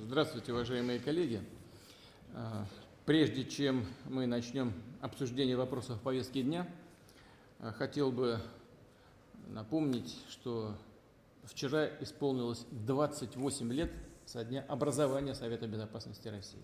Здравствуйте, уважаемые коллеги. Прежде чем мы начнем обсуждение вопросов повестки дня, хотел бы напомнить, что вчера исполнилось 28 лет со дня образования Совета Безопасности России.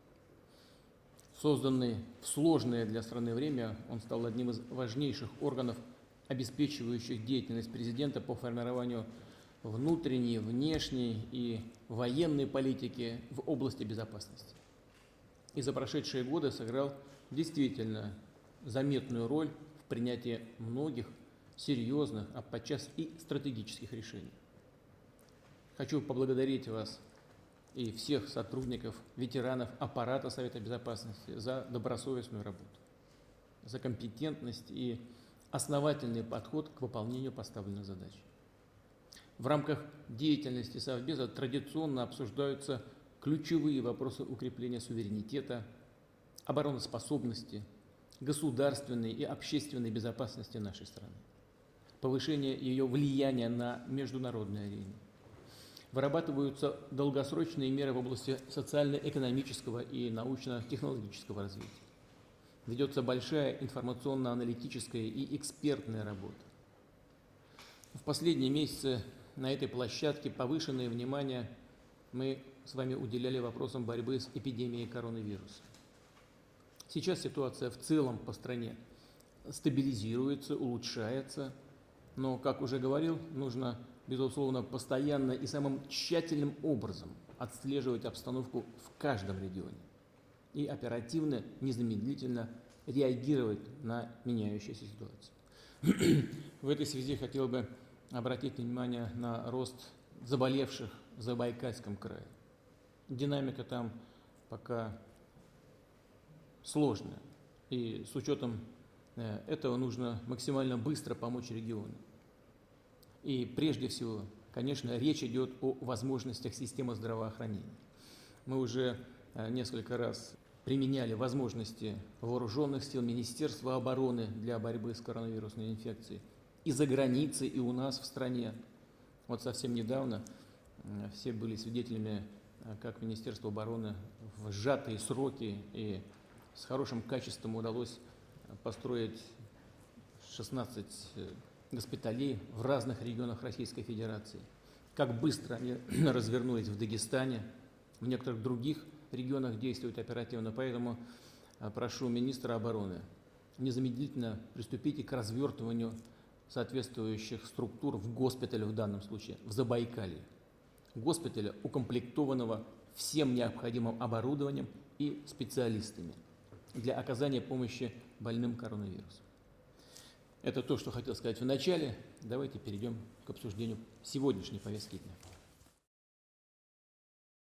Созданный в сложное для страны время, он стал одним из важнейших органов, обеспечивающих деятельность президента по формированию внутренней, внешней и военной политики в области безопасности. И за прошедшие годы сыграл действительно заметную роль в принятии многих серьезных, а подчас и стратегических решений. Хочу поблагодарить вас и всех сотрудников, ветеранов аппарата Совета Безопасности за добросовестную работу, за компетентность и основательный подход к выполнению поставленных задач. В рамках деятельности Совбеза традиционно обсуждаются ключевые вопросы укрепления суверенитета, обороноспособности, государственной и общественной безопасности нашей страны, повышение ее влияния на международной арене. Вырабатываются долгосрочные меры в области социально-экономического и научно-технологического развития. Ведется большая информационно-аналитическая и экспертная работа. В последние месяцы на этой площадке повышенное внимание мы с вами уделяли вопросам борьбы с эпидемией коронавируса. Сейчас ситуация в целом по стране стабилизируется, улучшается, но, как уже говорил, нужно, безусловно, постоянно и самым тщательным образом отслеживать обстановку в каждом регионе и оперативно, незамедлительно реагировать на меняющуюся ситуацию. В этой связи хотел бы обратить внимание на рост заболевших в Забайкальском крае. Динамика там пока сложная, и с учетом этого нужно максимально быстро помочь региону. И прежде всего, конечно, речь идет о возможностях системы здравоохранения. Мы уже несколько раз применяли возможности вооруженных сил Министерства обороны для борьбы с коронавирусной инфекцией и за границей, и у нас в стране. Вот совсем недавно все были свидетелями, как Министерство обороны в сжатые сроки и с хорошим качеством удалось построить 16 госпиталей в разных регионах Российской Федерации. Как быстро они развернулись в Дагестане, в некоторых других регионах действуют оперативно. Поэтому прошу министра обороны незамедлительно приступите к развертыванию соответствующих структур в госпитале, в данном случае в Забайкалье. Госпиталя, укомплектованного всем необходимым оборудованием и специалистами для оказания помощи больным коронавирусом. Это то, что хотел сказать в начале. Давайте перейдем к обсуждению сегодняшней повестки дня.